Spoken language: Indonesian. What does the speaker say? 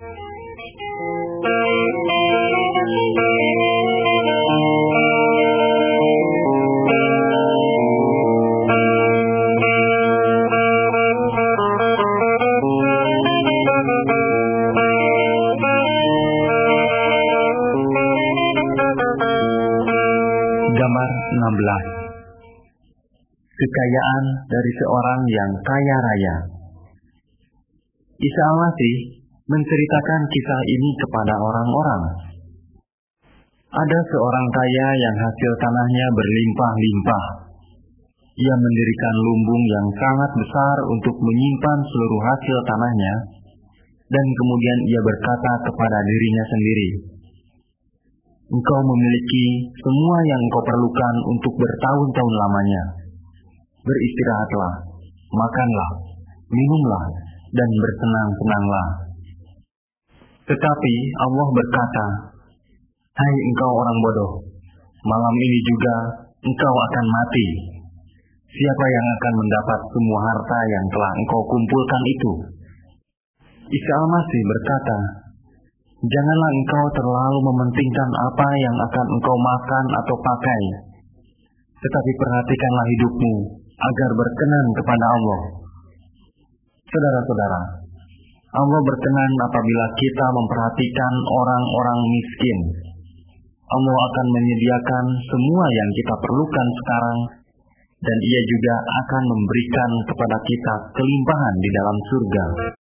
Gambar 16. Kekayaan dari seorang yang kaya raya. Isa al-Masih menceritakan kisah ini kepada orang-orang. Ada seorang kaya yang hasil tanahnya berlimpah-limpah. Ia mendirikan lumbung yang sangat besar untuk menyimpan seluruh hasil tanahnya, dan kemudian ia berkata kepada dirinya sendiri, "Engkau memiliki semua yang engkau perlukan untuk bertahun-tahun lamanya. Beristirahatlah, makanlah, minumlah, dan bersenang-senanglah." Tetapi Allah berkata, "Hai engkau orang bodoh, malam ini juga engkau akan mati. Siapa yang akan mendapat semua harta yang telah engkau kumpulkan itu?" Isa al-Masih berkata, "Janganlah engkau terlalu mementingkan apa yang akan engkau makan atau pakai, tetapi perhatikanlah hidupmu agar berkenan kepada Allah." Saudara-saudara, Allah berkenan apabila kita memperhatikan orang-orang miskin. Allah akan menyediakan semua yang kita perlukan sekarang, dan Ia juga akan memberikan kepada kita kelimpahan di dalam surga.